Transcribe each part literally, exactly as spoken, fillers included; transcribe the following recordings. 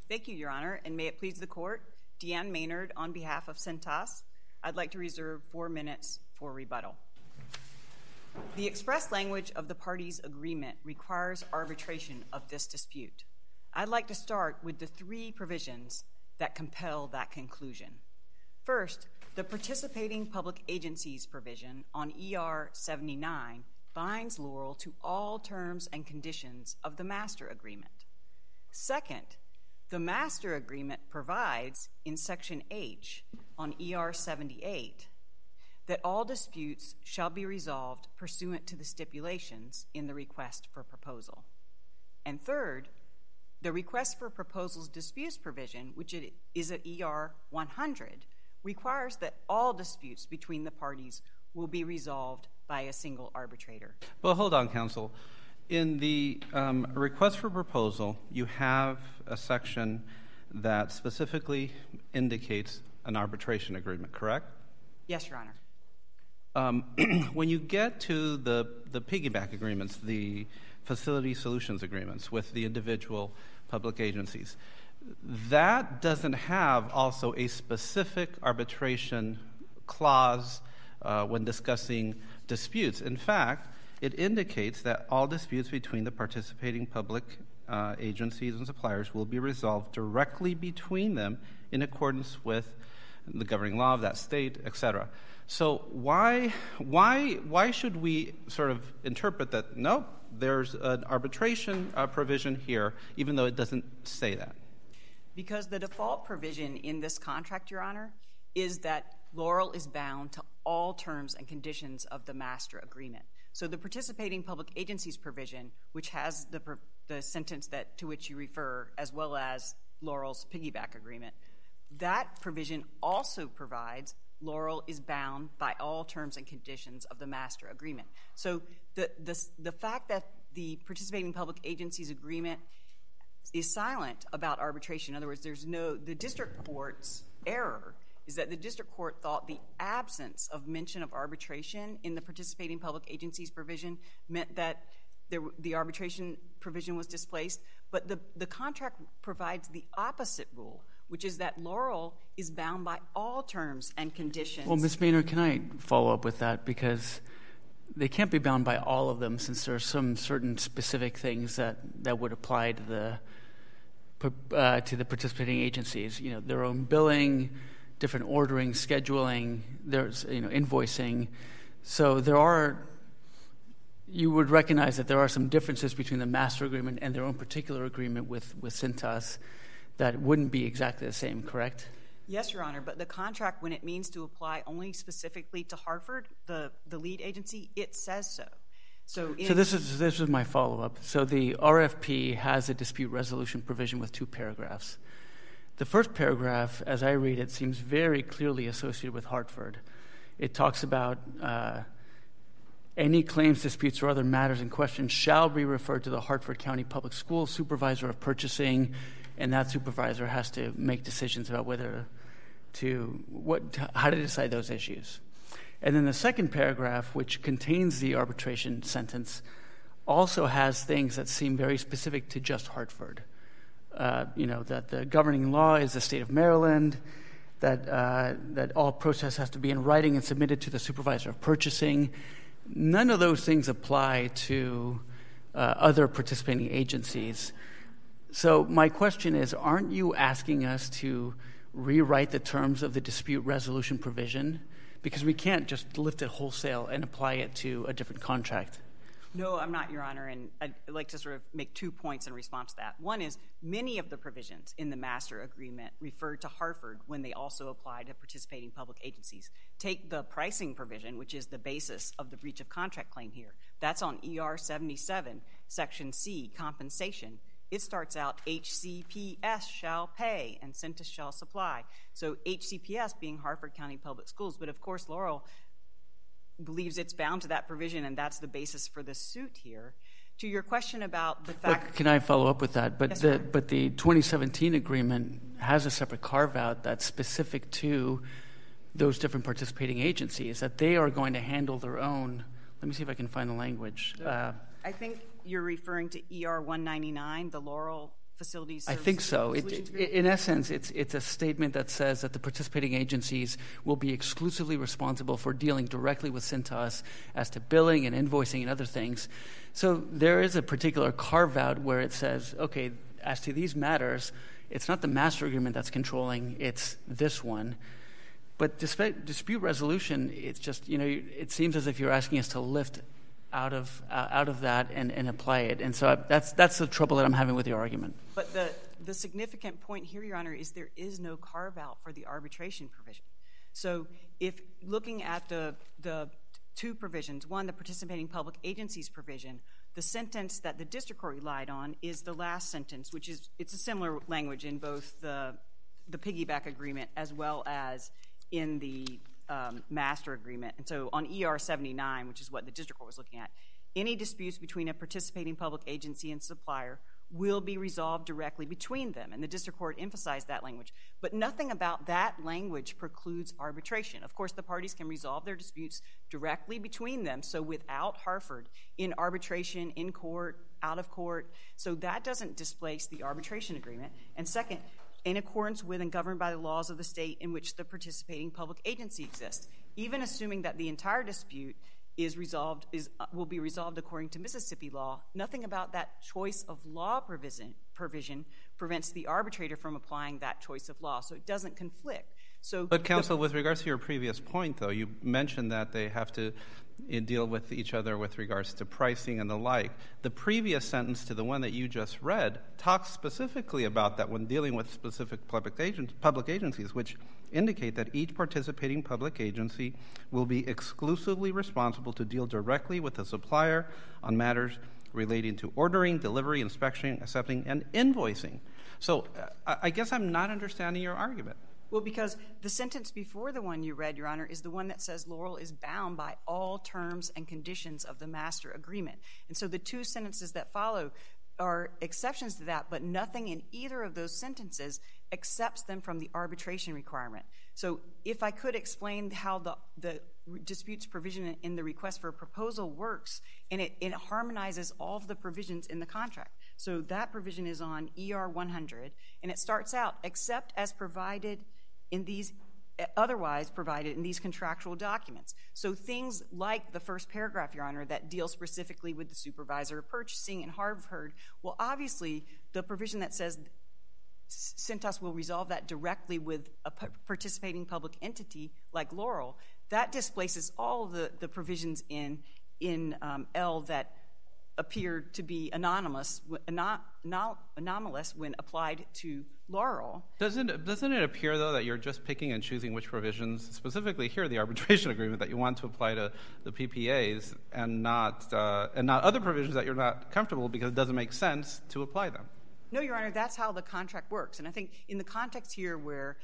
Thank you, Your Honor, and may it please the Court, Deanne Maynard on behalf of Cintas, I'd like to reserve four minutes for rebuttal. The express language of the parties' agreement requires arbitration of this dispute. I'd like to start with the three provisions that compel that conclusion. First, the participating public agencies provision on E R seventy-nine binds Laurel to all terms and conditions of the master agreement. Second, the master agreement provides in Section H on E R seventy-eight that all disputes shall be resolved pursuant to the stipulations in the request for proposal. And third, the request for proposals disputes provision, which is at E R one hundred, requires that all disputes between the parties will be resolved by a single arbitrator. Well, hold on, counsel. In the um, request for proposal, you have a section that specifically indicates an arbitration agreement, correct? Yes, Your Honor. Um, when you get to the, the piggyback agreements, the facility solutions agreements with the individual public agencies, that doesn't have also a specific arbitration clause uh, when discussing disputes. In fact, it indicates that all disputes between the participating public uh, agencies and suppliers will be resolved directly between them in accordance with the governing law of that state, et cetera. So why, why, why should we sort of interpret that, no, there's an arbitration uh, provision here, even though it doesn't say that? Because the default provision in this contract, Your Honor, is that Laurel is bound to all terms and conditions of the master agreement. So the participating public agencies provision, which has the, the sentence that to which you refer, as well as Laurel's piggyback agreement, that provision also provides Laurel is bound by all terms and conditions of the master agreement. So the, the, the fact that the participating public agencies agreement is silent about arbitration, in other words, there's no, the district court's error is that the district court thought the absence of mention of arbitration in the participating public agencies provision meant that there, the arbitration provision was displaced, but the, the contract provides the opposite rule, which is that Laurel is bound by all terms and conditions. Well, Miz Maynard, can I follow up with that? Because they can't be bound by all of them, since there are some certain specific things that, that would apply to the uh, to the participating agencies. You know, their own billing, different ordering, scheduling, there's you know invoicing. So there are. You would recognize that there are some differences between the master agreement and their own particular agreement with with Cintas that wouldn't be exactly the same, correct? Yes, Your Honor, but the contract, when it means to apply only specifically to Hartford, the, the lead agency, it says so. So, in so this is this is my follow-up. So the R F P has a dispute resolution provision with two paragraphs. The first paragraph, as I read it, seems very clearly associated with Hartford. It talks about uh, any claims, disputes, or other matters in question shall be referred to the Hartford County Public Schools Supervisor of Purchasing, and that supervisor has to make decisions about whether to what how to decide those issues. And then the second paragraph, which contains the arbitration sentence, also has things that seem very specific to just Hartford. Uh, you know, that the governing law is the state of Maryland, that uh, that all process has to be in writing and submitted to the supervisor of purchasing. None of those things apply to uh, other participating agencies. So my question is, aren't you asking us to rewrite the terms of the dispute resolution provision? Because we can't just lift it wholesale and apply it to a different contract. No, I'm not, Your Honor, and I'd like to sort of make two points in response to that. One is many of the provisions in the master agreement refer to Hartford when they also apply to participating public agencies. Take the pricing provision, which is the basis of the breach of contract claim here. That's on E R seventy-seven, Section C, compensation. It starts out H C P S shall pay and Cintas shall supply. So H C P S being Hartford County Public Schools, but of course Laurel believes it's bound to that provision, and that's the basis for the suit here. To your question about the fact... But can I follow up with that? But yes, the but the twenty seventeen agreement has a separate carve-out that's specific to those different participating agencies, that they are going to handle their own... Let me see if I can find the language. Uh, I think you're referring to E R one ninety-nine, the Laurel Facilities I Services think so. It, Solutions it, Agreement? in essence, it's it's a statement that says that the participating agencies will be exclusively responsible for dealing directly with Cintas as to billing and invoicing and other things. So there is a particular carve-out where it says, okay, as to these matters, it's not the master agreement that's controlling, it's this one. But despite dispute resolution, it's just, you know, it seems as if you're asking us to lift out of uh, out of that and, and apply it. And so I, that's that's the trouble that I'm having with your argument. But the, the significant point here, Your Honor, is there is no carve-out for the arbitration provision. So if looking at the the two provisions, one, the participating public agencies provision, the sentence that the district court relied on is the last sentence, which is, it's a similar language in both the the piggyback agreement as well as in the um, master agreement. And so on E R seventy-nine, which is what the district court was looking at, any disputes between a participating public agency and supplier will be resolved directly between them. And the district court emphasized that language. But nothing about that language precludes arbitration. Of course, the parties can resolve their disputes directly between them, so without Hartford, in arbitration, in court, out of court. So that doesn't displace the arbitration agreement. And second, in accordance with and governed by the laws of the state in which the participating public agency exists, even assuming that the entire dispute is resolved is uh, will be resolved according to Mississippi law, nothing about that choice of law provision provision prevents the arbitrator from applying that choice of law. So it doesn't conflict. So, but counsel, with regards to your previous point, though, you mentioned that they have to uh, deal with each other with regards to pricing and the like. The previous sentence to the one that you just read talks specifically about that when dealing with specific public, agent, public agencies, which indicate that each participating public agency will be exclusively responsible to deal directly with the supplier on matters relating to ordering, delivery, inspection, accepting, and invoicing. So uh, I guess I'm not understanding your argument. Well, because the sentence before the one you read, Your Honor, is the one that says Laurel is bound by all terms and conditions of the master agreement. And so the two sentences that follow are exceptions to that, but nothing in either of those sentences accepts them from the arbitration requirement. So if I could explain how the, the disputes provision in the request for a proposal works, and it, it harmonizes all of the provisions in the contract. So that provision is on E R one hundred, and it starts out, except as provided in these, otherwise provided in these contractual documents. So things like the first paragraph, Your Honor, that deals specifically with the supervisor of purchasing and Hartford, well, obviously the provision that says Cintas will resolve that directly with a participating public entity like Laurel, that displaces all of the, the provisions in, in um, L that appear to be anonymous, anom, anom, anomalous when applied to Laurel. Doesn't it, doesn't it appear, though, that you're just picking and choosing which provisions, specifically here, the arbitration agreement, that you want to apply to the P P As and not, uh, and not other provisions that you're not comfortable because it doesn't make sense to apply them? No, Your Honor, that's how the contract works. And I think in the context here where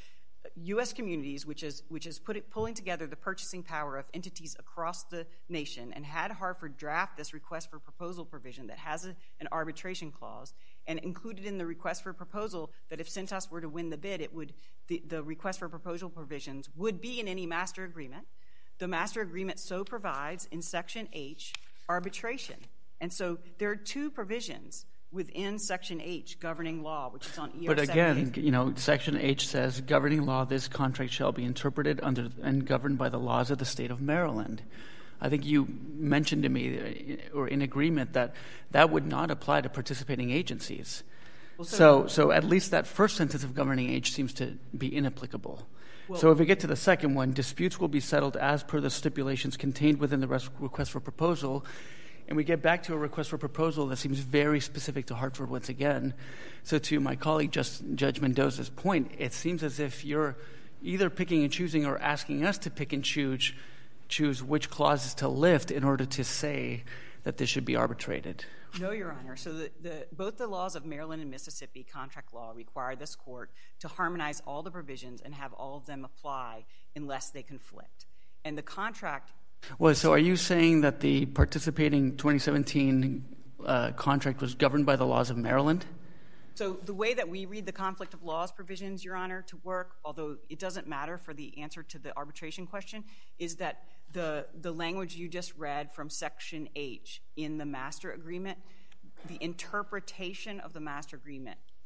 U S Communities, which is which is put it, pulling together the purchasing power of entities across the nation, and had Hartford draft this request for proposal provision that has a, an arbitration clause, and included in the request for proposal that if Cintas were to win the bid, it would the, the request for proposal provisions would be in any master agreement. The master agreement so provides in Section H arbitration, and so there are two provisions within Section H, governing law, which is on E R But again, you know, Section H says, governing law, this contract shall be interpreted under and governed by the laws of the state of Maryland. I think you mentioned to me, or in agreement, that that would not apply to participating agencies. Well, so, so, so at least that first sentence of governing H seems to be inapplicable. Well, so if we get to the second one, disputes will be settled as per the stipulations contained within the request for proposal. And we get back to a request for proposal that seems very specific to Hartford once again. So to my colleague, Just, Judge Mendoza's point, it seems as if you're either picking and choosing or asking us to pick and choose, choose which clauses to lift in order to say that this should be arbitrated. No, Your Honor. So the, the, both the laws of Maryland and Mississippi, contract law, require this court to harmonize all the provisions and have all of them apply unless they conflict. And the contract... Well, so are you saying that the participating twenty seventeen uh, contract was governed by the laws of Maryland? So the way that we read the conflict of laws provisions, Your Honor, to work, although it doesn't matter for the answer to the arbitration question, is that the, the language you just read from Section H in the master agreement, the interpretation of the master agreement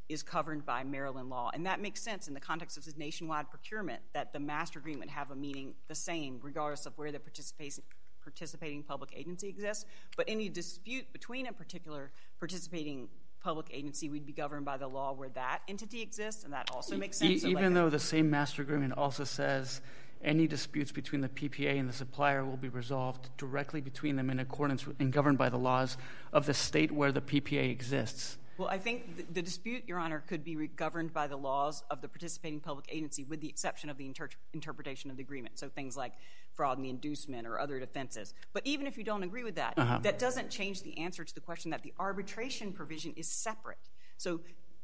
is governed by Maryland law. And that makes sense in the context of this nationwide procurement, that the master agreement have a meaning the same regardless of where the participating participating public agency exists. But any dispute between a particular participating public agency would be governed by the law where that entity exists, and that also makes sense. E- so even like though the same master agreement also says any disputes between the P P A and the supplier will be resolved directly between them in accordance with, and governed by the laws of the state where the P P A exists. Well, I think the, the dispute, Your Honor, could be re- governed by the laws of the participating public agency with the exception of the inter- interpretation of the agreement, so things like fraud and the inducement or other defenses. But even if you don't agree with that, uh-huh. that doesn't change the answer to the question that the arbitration provision is separate. So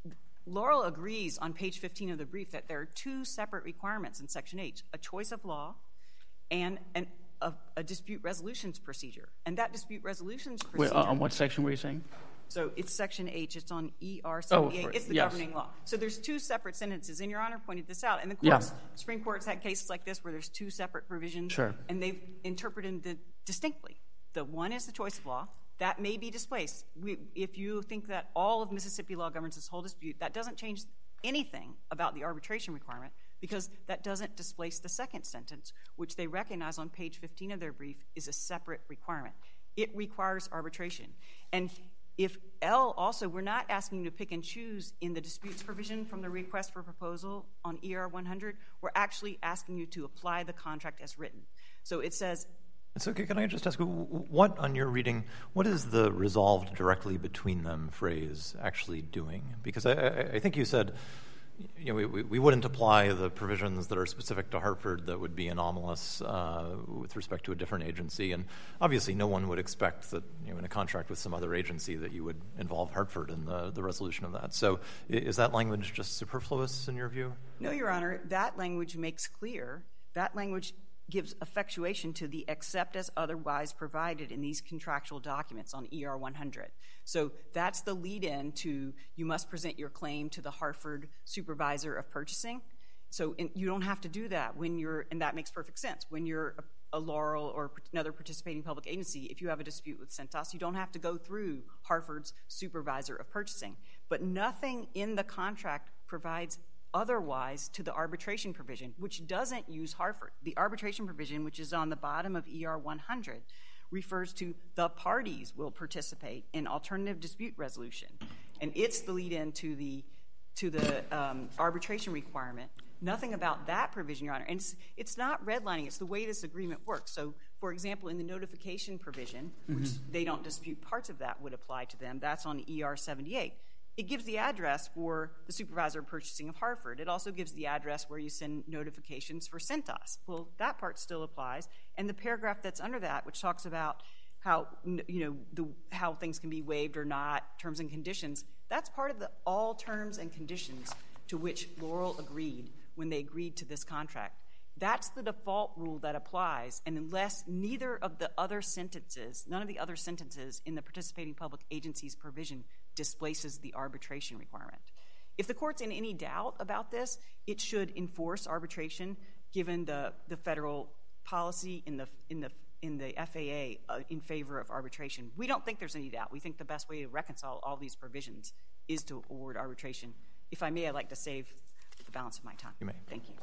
Laurel agrees on page fifteen of the brief that there are two separate requirements in Section H, a choice of law and an, a, a dispute resolutions procedure. And that dispute resolutions procedure... Wait, uh, on what section were you saying? So it's Section H. It's on E R seventy-eight. Oh, it's the yes. governing law. So there's two separate sentences, and Your Honor pointed this out. And the courts, yeah. Supreme Court's had cases like this where there's two separate provisions, sure. and they've interpreted the distinctly. The one is the choice of law. That may be displaced. We, if you think that all of Mississippi law governs this whole dispute, that doesn't change anything about the arbitration requirement because that doesn't displace the second sentence, which they recognize on page fifteen of their brief is a separate requirement. It requires arbitration. And if L also, we're not asking you to pick and choose in the disputes provision from the request for proposal on E R one hundred. We're actually asking you to apply the contract as written. So it says... So can I just ask, what on your reading, what is the resolved directly between them phrase actually doing? Because I, I, I think you said, you know, we, we wouldn't apply the provisions that are specific to Hartford that would be anomalous uh, with respect to a different agency. And obviously no one would expect that, you know, in a contract with some other agency that you would involve Hartford in the, the resolution of that. So is that language just superfluous in your view? No, Your Honor. That language makes clear, that language gives effectuation to the except as otherwise provided in these contractual documents on E R one hundred. So that's the lead-in to you must present your claim to the Hartford supervisor of purchasing. So in, you don't have to do that when you're, and that makes perfect sense, when you're a, a Laurel or another participating public agency. If you have a dispute with Cintas, you don't have to go through Hartford's supervisor of purchasing. But nothing in the contract provides otherwise to the arbitration provision, which doesn't use Hartford. The arbitration provision, which is on the bottom of E R one hundred, refers to the parties will participate in alternative dispute resolution. And it's the lead-in to the, to the um, arbitration requirement. Nothing about that provision, Your Honor. And it's, it's not redlining. It's the way this agreement works. So, for example, in the notification provision, which mm-hmm. they don't dispute parts of that would apply to them, that's on E R seventy-eight. It gives the address for the supervisor of purchasing of Hartford. It also gives the address where you send notifications for Cintas. Well, that part still applies. And the paragraph that's under that, which talks about how, you know, the, how things can be waived or not, terms and conditions, that's part of the all terms and conditions to which Laurel agreed when they agreed to this contract. That's the default rule that applies, and unless neither of the other sentences, none of the other sentences in the participating public agency's provision displaces the arbitration requirement. If the court's in any doubt about this, it should enforce arbitration given the, the federal policy in the, in the, in the F A A uh, in favor of arbitration. We don't think there's any doubt. We think the best way to reconcile all these provisions is to award arbitration. If I may, I'd like to save the balance of my time. You may. Thank you.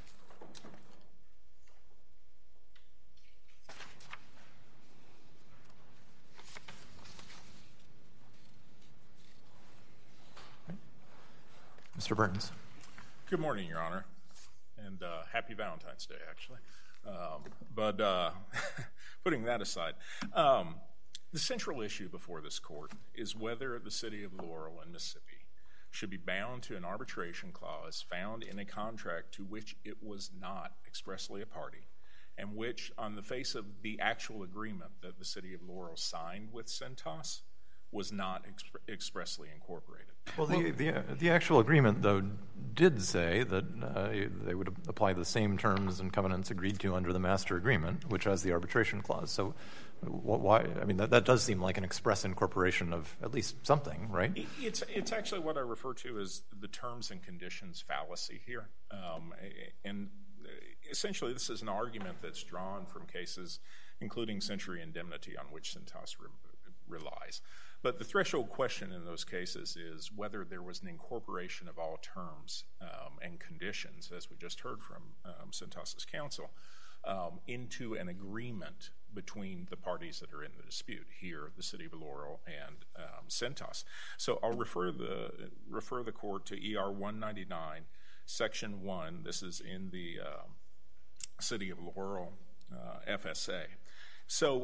Mister Burns. Good morning, Your Honor, and uh, happy Valentine's Day, actually. Um, but uh, putting that aside, um, the central issue before this court is whether the city of Laurel in Mississippi should be bound to an arbitration clause found in a contract to which it was not expressly a party, and which, on the face of the actual agreement that the city of Laurel signed with Cintas, was not exp- expressly incorporated. Well, the, the the actual agreement, though, did say that uh, they would apply the same terms and covenants agreed to under the master agreement, which has the arbitration clause. So why? I mean, that, that does seem like an express incorporation of at least something, right? It, it's it's actually what I refer to as the terms and conditions fallacy here. Um, and essentially, this is an argument that's drawn from cases including Century Indemnity, on which Cintas re- relies. But the threshold question in those cases is whether there was an incorporation of all terms um, and conditions, as we just heard from um, Cintas's counsel, um, into an agreement between the parties that are in the dispute, here, the City of Laurel and um, Cintas. So I'll refer the, refer the court to E R one ninety-nine, Section one. This is in the uh, City of Laurel uh, F S A. So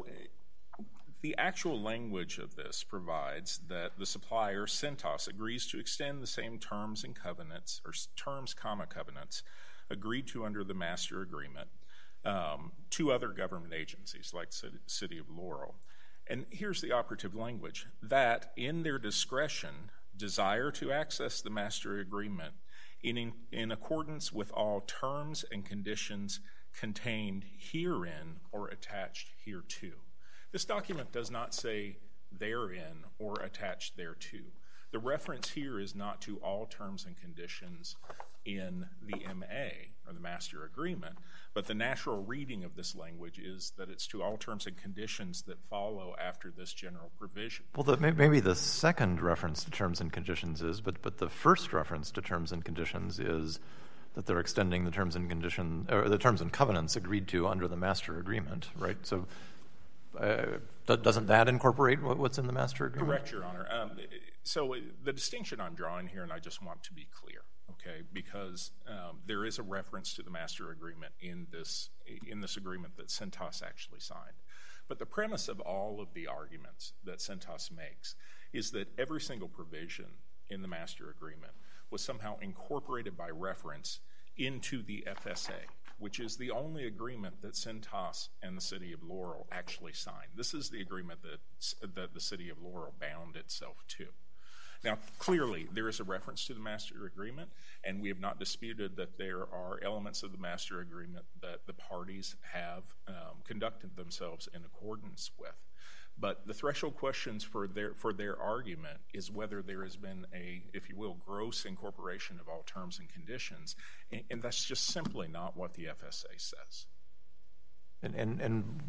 the actual language of this provides that the supplier, Cintas, agrees to extend the same terms and covenants, or terms, comma, covenants, agreed to under the master agreement um, to other government agencies like City, City of Laurel. And here's the operative language, that in their discretion desire to access the master agreement in, in, in accordance with all terms and conditions contained herein or attached hereto. This document does not say therein or attached thereto. The reference here is not to all terms and conditions in the M A, or the master agreement, but the natural reading of this language is that it's to all terms and conditions that follow after this general provision. Well, the, maybe the second reference to terms and conditions is, but, but the first reference to terms and conditions is that they're extending the terms and condition, or the terms and covenants agreed to under the master agreement, right? So uh, doesn't that incorporate what's in the master agreement? Correct, Your Honor. Um, so the distinction I'm drawing here, and I just want to be clear, okay, because um, there is a reference to the master agreement in this, in this agreement that Cintas actually signed. But the premise of all of the arguments that Cintas makes is that every single provision in the master agreement was somehow incorporated by reference into the F S A, which is the only agreement that Cintas and the City of Laurel actually signed. This is the agreement that, that the City of Laurel bound itself to. Now, clearly, there is a reference to the master agreement, and we have not disputed that there are elements of the master agreement that the parties have um, conducted themselves in accordance with. But the threshold questions for their, for their argument is whether there has been a, if you will, gross incorporation of all terms and conditions, and, and that's just simply not what the F S A says. And, and, and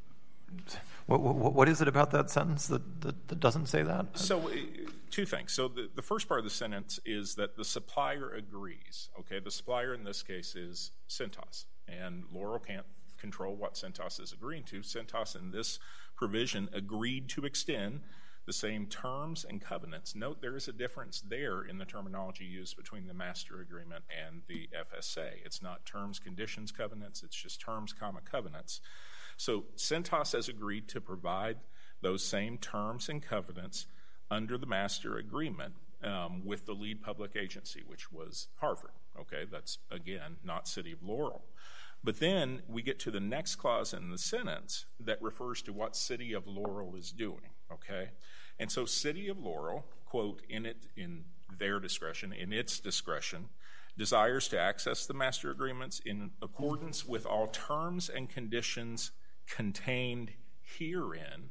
what, what, what is it about that sentence that, that, that doesn't say that? So, uh, two things. So the, the first part of the sentence is that the supplier agrees. Okay, the supplier in this case is Cintas, and Laurel can't control what Cintas is agreeing to. Cintas in this provision agreed to extend the same terms and covenants. Note there is a difference there in the terminology used between the master agreement and the F S A. It's not terms, conditions, covenants. It's just terms, comma, covenants. So Cintas has agreed to provide those same terms and covenants under the master agreement um, with the lead public agency, which was Harvard. Okay, that's, again, not City of Laurel. But then we get to the next clause in the sentence that refers to what City of Laurel is doing, okay? And so City of Laurel, quote, in it, in their discretion, in its discretion, desires to access the master agreements in accordance with all terms and conditions contained herein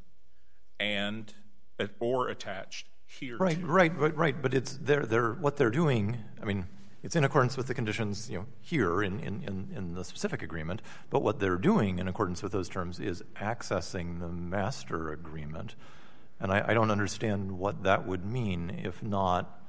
and or attached hereto. Right, right, right, right. But it's they're they're what they're doing. I mean, it's in accordance with the conditions, you know, here in, in, in, in the specific agreement, but what they're doing in accordance with those terms is accessing the master agreement. And I, I don't understand what that would mean if not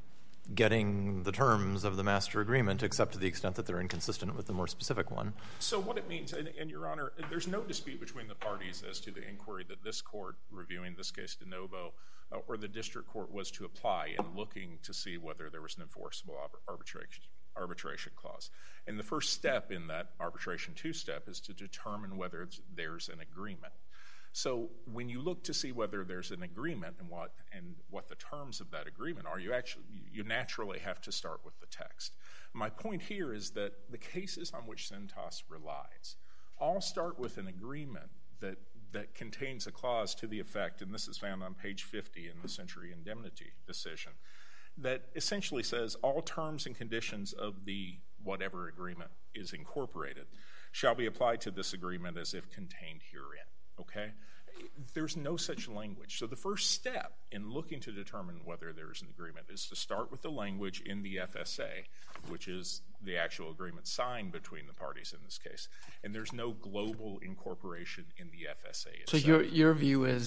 getting the terms of the master agreement, except to the extent that they're inconsistent with the more specific one. So what it means, and, and Your Honor, there's no dispute between the parties as to the inquiry that this court, reviewing this case de novo, uh, or the district court was to apply in looking to see whether there was an enforceable arbitration, arbitration clause. And the first step in that arbitration two-step is to determine whether it's, there's an agreement. So when you look to see whether there's an agreement and what and what the terms of that agreement are, you actually you naturally have to start with the text. My point here is that the cases on which Cintas relies all start with an agreement that that contains a clause to the effect, and this is found on page fifty in the Century Indemnity decision, that essentially says all terms and conditions of the whatever agreement is incorporated shall be applied to this agreement as if contained herein. Okay? There's no such language. So the first step in looking to determine whether there's an agreement is to start with the language in the F S A, which is the actual agreement signed between the parties in this case. And there's no global incorporation in the F S A itself. So your your view is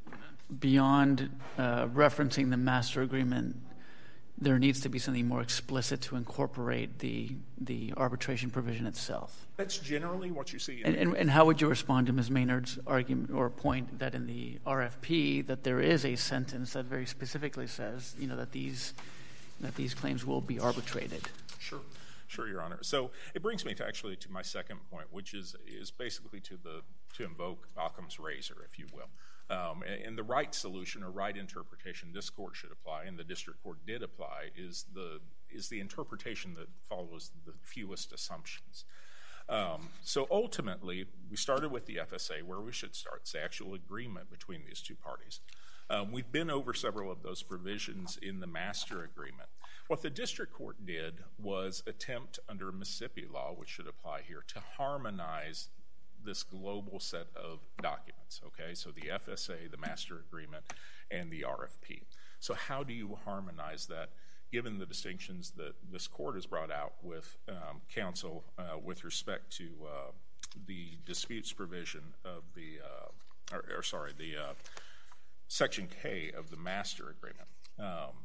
beyond uh, referencing the master agreement, there needs to be something more explicit to incorporate the the arbitration provision itself. That's generally what you see. In and, and, and how would you respond to Miz Maynard's argument or point that in the R F P that there is a sentence that very specifically says, you know, that these that these claims will be arbitrated? Sure. Sure, Your Honor. So it brings me to actually to my second point, which is is basically to the to invoke Occam's razor, if you will. Um, and, and the right solution or right interpretation this court should apply, and the district court did apply, is the is the interpretation that follows the fewest assumptions. Um, so ultimately, we started with the F S A, where we should start. It's the actual agreement between these two parties. Um, we've been over several of those provisions in the master agreement. What the district court did was attempt under Mississippi law, which should apply here, to harmonize this global set of documents, okay? So the F S A, the master agreement, and the R F P. So how do you harmonize that, given the distinctions that this court has brought out with um, counsel uh, with respect to uh, the disputes provision of the, uh, or, or sorry, the uh, Section K of the master agreement? Um,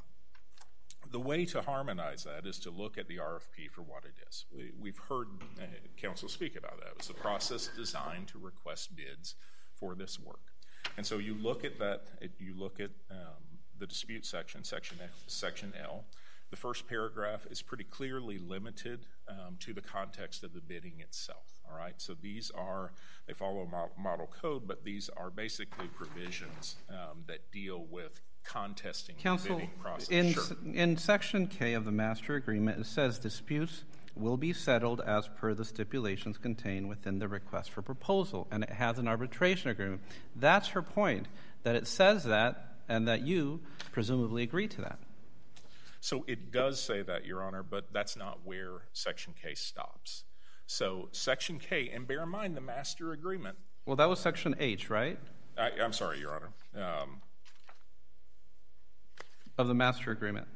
The way to harmonize that is to look at the R F P for what it is. We, we've heard uh, counsel speak about that. It was a process designed to request bids for this work. And so you look at that, it, you look at um, the dispute section, section, F, section L. The first paragraph is pretty clearly limited um, to the context of the bidding itself, all right? So these are, they follow model code, but these are basically provisions um, that deal with contesting Counsel, the bidding process. In, sure. in Section K of the Master Agreement, it says disputes will be settled as per the stipulations contained within the request for proposal, and it has an arbitration agreement. That's her point, that it says that and that you presumably agree to that. So it does say that, Your Honor, but that's not where Section K stops. So Section K, and bear in mind the master agreement. Well, that was Section H, right? I, I'm sorry, Your Honor. Um, of the master agreement.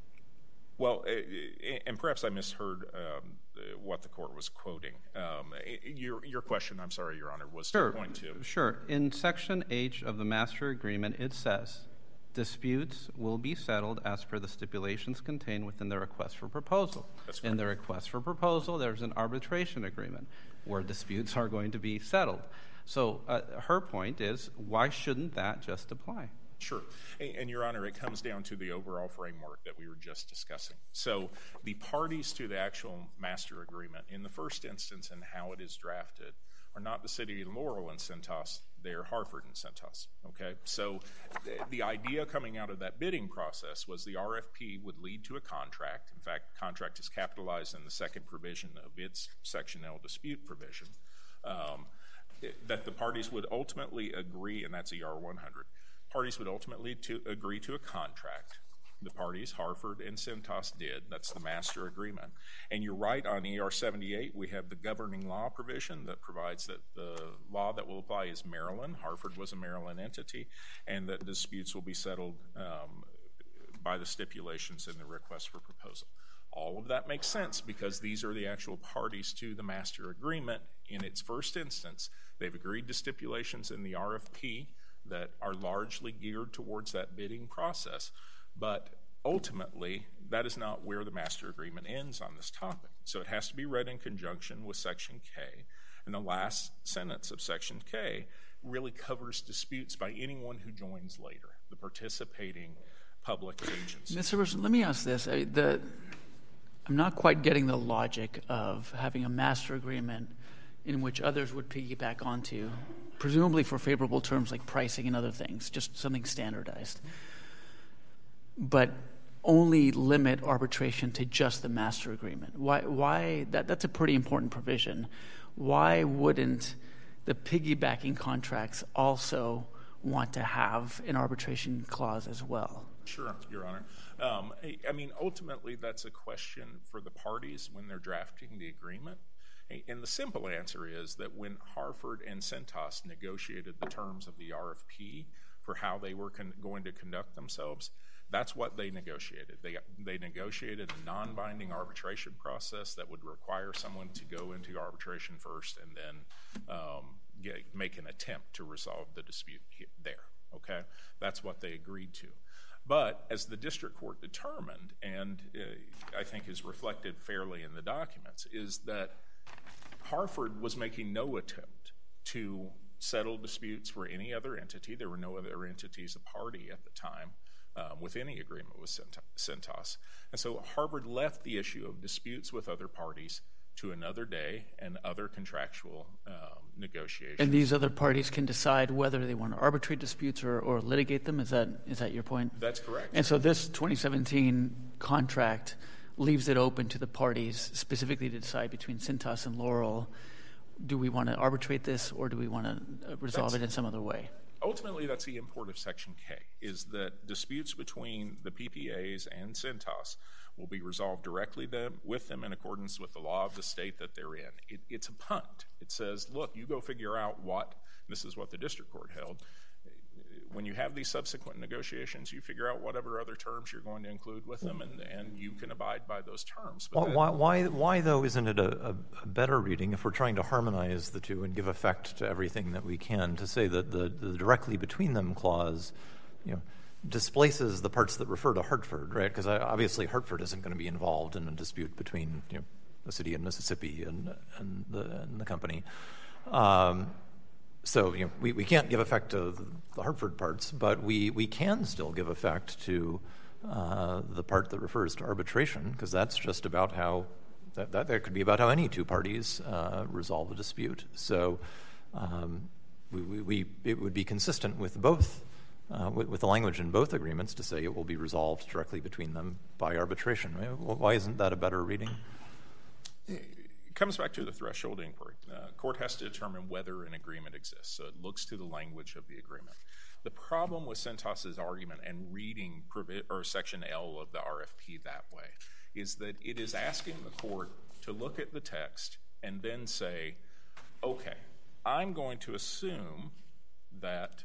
Well, and perhaps I misheard um, what the court was quoting. Um, your, your question, I'm sorry, Your Honor, was sure, to point to. Sure. In Section H of the master agreement, it says, disputes will be settled as per the stipulations contained within the request for proposal. That's correct. In the request for proposal, there's an arbitration agreement where disputes are going to be settled. So uh, her point is, why shouldn't that just apply? Sure. And, and, Your Honor, it comes down to the overall framework that we were just discussing. So the parties to the actual master agreement, in the first instance and how it is drafted, are not the city of Laurel and Centos, they're Hartford and Centos, okay? So th- the idea coming out of that bidding process was the R F P would lead to a contract. In fact, contract is capitalized in the second provision of its Section L dispute provision, um, it, that the parties would ultimately agree, and that's E R one hundred, parties would ultimately to agree to a contract. The parties, Hartford and Centos, did. That's the master agreement. And you're right, on E R seventy-eight, we have the governing law provision that provides that the law that will apply is Maryland. Hartford was a Maryland entity, and that disputes will be settled um, by the stipulations in the request for proposal. All of that makes sense because these are the actual parties to the master agreement. In its first instance, they've agreed to stipulations in the R F P that are largely geared towards that bidding process. But ultimately, that is not where the master agreement ends on this topic. So it has to be read in conjunction with Section K. And the last sentence of Section K really covers disputes by anyone who joins later, the participating public agencies. Mister Wilson, let me ask this. I, the, I'm not quite getting the logic of having a master agreement in which others would piggyback onto, presumably for favorable terms like pricing and other things, just something standardized, but only limit arbitration to just the master agreement. Why? Why that, that's a pretty important provision. Why wouldn't the piggybacking contracts also want to have an arbitration clause as well? Sure, Your Honor. Um, I, I mean, ultimately, that's a question for the parties when they're drafting the agreement. And the simple answer is that when Hartford and Centos negotiated the terms of the R F P for how they were con- going to conduct themselves, that's what they negotiated. They they negotiated a non-binding arbitration process that would require someone to go into arbitration first and then um, get, make an attempt to resolve the dispute there. okay? That's what they agreed to. But as the district court determined, and uh, I think is reflected fairly in the documents, is that Hartford was making no attempt to settle disputes for any other entity. There were no other entities a party at the time um, with any agreement with Cintas. And so Hartford left the issue of disputes with other parties to another day and other contractual um, negotiations. And these other parties can decide whether they want to arbitrate disputes or, or litigate them? Is that is that your point? That's correct. And so this twenty seventeen contract leaves it open to the parties specifically to decide between Cintas and Laurel, do we want to arbitrate this or do we want to resolve that's, it in some other way? Ultimately, that's the import of Section K, is that disputes between the P P As and Cintas will be resolved directly them, with them in accordance with the law of the state that they're in. It, it's a punt. It says, look, you go figure out what, this is what the district court held, when you have these subsequent negotiations, you figure out whatever other terms you're going to include with them, and, and you can abide by those terms. But why, why, why, though, isn't it a, a better reading, if we're trying to harmonize the two and give effect to everything that we can, to say that the, the directly between them clause, you know, displaces the parts that refer to Hartford, right? Because obviously Hartford isn't going to be involved in a dispute between, you know, the city of Mississippi and, and, the, and the company. Um, So, you know, we, we can't give effect to the Hartford parts, but we, we can still give effect to uh, the part that refers to arbitration, because that's just about how, that, that, that could be about how any two parties uh, resolve a dispute. So um, we, we, we, it would be consistent with both, uh, with, with the language in both agreements to say it will be resolved directly between them by arbitration. Why isn't that a better reading? It comes back to the threshold inquiry. Uh, court has to determine whether an agreement exists, so it looks to the language of the agreement. The problem with Cintas's argument and reading provi- or Section L of the R F P that way is that it is asking the court to look at the text and then say, okay, I'm going to assume that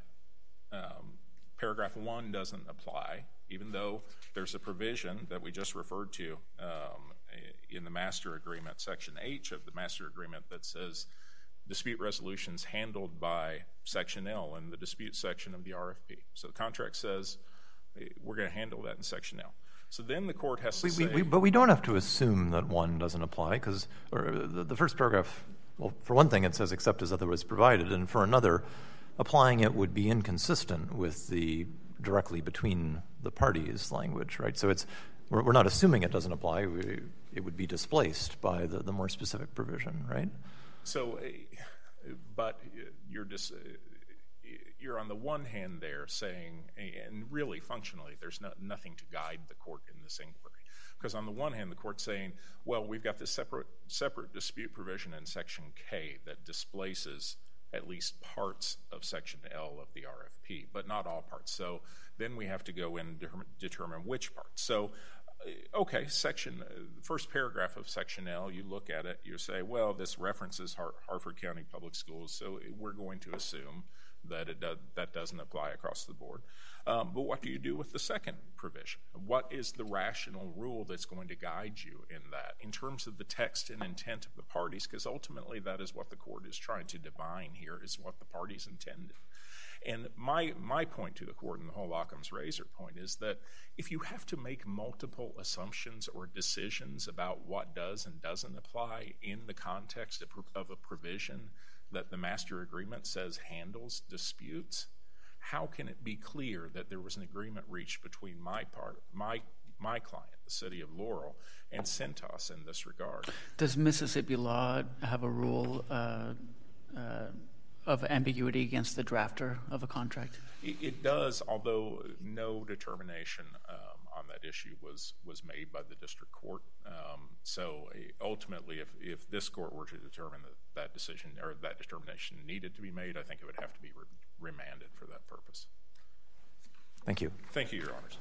um, paragraph one doesn't apply, even though there's a provision that we just referred to um, in the master agreement, Section H of the master agreement, that says dispute resolutions handled by Section L in the dispute section of the R F P. So the contract says we're going to handle that in Section L. So then the court has to we, say... We, we, but we don't have to assume that one doesn't apply, because the, the first paragraph, well, for one thing, it says except as otherwise provided, and for another, applying it would be inconsistent with the directly between the parties language, right? So it's we're, we're not assuming it doesn't apply. We, it would be displaced by the, the more specific provision, right? So, uh, but you're just, uh, you're on the one hand there saying, and really functionally, there's no, nothing to guide the court in this inquiry. Because on the one hand, the court's saying, well, we've got this separate, separate dispute provision in Section K that displaces at least parts of Section L of the R F P, but not all parts. So then we have to go in and de- determine which parts. So, okay, section, uh, the first paragraph of Section L, you look at it, you say, well, this references Har- Hartford County Public Schools, so we're going to assume that it does, that doesn't apply across the board. Um, but what do you do with the second provision? What is the rational rule that's going to guide you in that, in terms of the text and intent of the parties? Because ultimately that is what the court is trying to divine here, is what the parties intended. And my my point to the court, and the whole Occam's razor point, is that if you have to make multiple assumptions or decisions about what does and doesn't apply in the context of, of a provision that the master agreement says handles disputes, how can it be clear that there was an agreement reached between my part, my my client, the city of Laurel, and Cintas in this regard? Does Mississippi law have a rule uh, uh, of ambiguity against the drafter of a contract? It, it does, although no determination um, on that issue was was made by the district court. Um, so uh, ultimately, if, if this court were to determine that that decision or that determination needed to be made, I think it would have to be re- remanded for that purpose. Thank you. Thank you, Your Honors.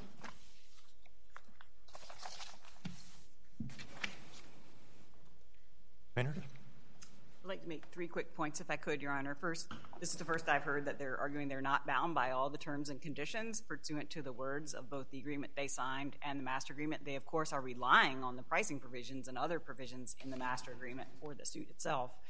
Maynard? I'd like to make three quick points, if I could, Your Honor. First, this is the first I've heard that they're arguing they're not bound by all the terms and conditions pursuant to the words of both the agreement they signed and the master agreement. They, of course, are relying on the pricing provisions and other provisions in the master agreement for the suit itself.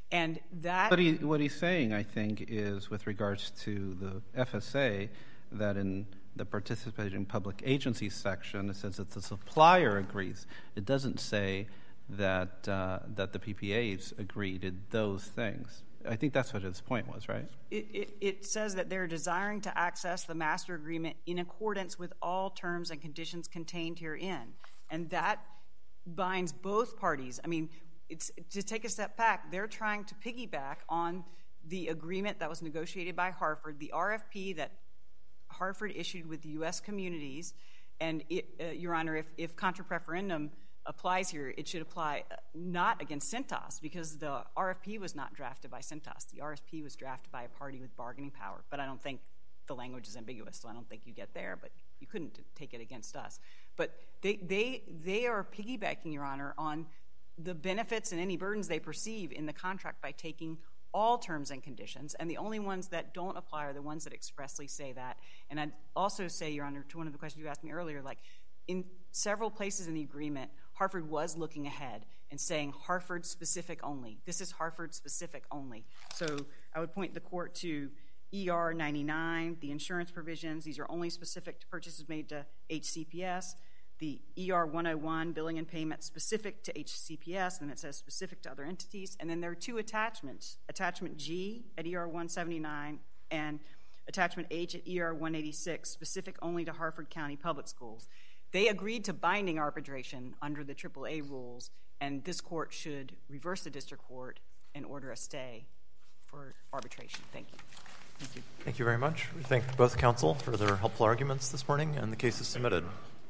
And that... But he, what he's saying, I think, is with regards to the F S A, that in the participating public agencies section, it says that the supplier agrees. It doesn't say that uh, that the P P As agree to those things. I think that's what his point was, right? It, it, it says that they're desiring to access the master agreement in accordance with all terms and conditions contained herein. And that binds both parties. I mean, it's, to take a step back, they're trying to piggyback on the agreement that was negotiated by Hartford, the R F P that Hartford issued with the U S communities. And, it, uh, Your Honor, if, if contra preferendum applies here, it should apply not against Cintas, because the R F P was not drafted by Cintas. The R F P was drafted by a party with bargaining power. But I don't think the language is ambiguous, so I don't think you get there, but you couldn't take it against us. But they, they, they are piggybacking, Your Honor, on the benefits and any burdens they perceive in the contract by taking all terms and conditions, and the only ones that don't apply are the ones that expressly say that. And I'd also say, Your Honor, to one of the questions you asked me earlier, like in several places in the agreement, Hartford was looking ahead and saying Hartford specific only. This is Hartford specific only. So I would point the court to E R ninety-nine, the insurance provisions. These are only specific to purchases made to H C P S. The E R one oh one, billing and payment specific to H C P S, and it says specific to other entities. And then there are two attachments, Attachment G at E R one seventy-nine and Attachment H at E R one eighty-six, specific only to Hartford County Public Schools. They agreed to binding arbitration under the triple A rules, and this court should reverse the district court and order a stay for arbitration. Thank you. Thank you. Thank you very much. We thank both counsel for their helpful arguments this morning, and the case is submitted.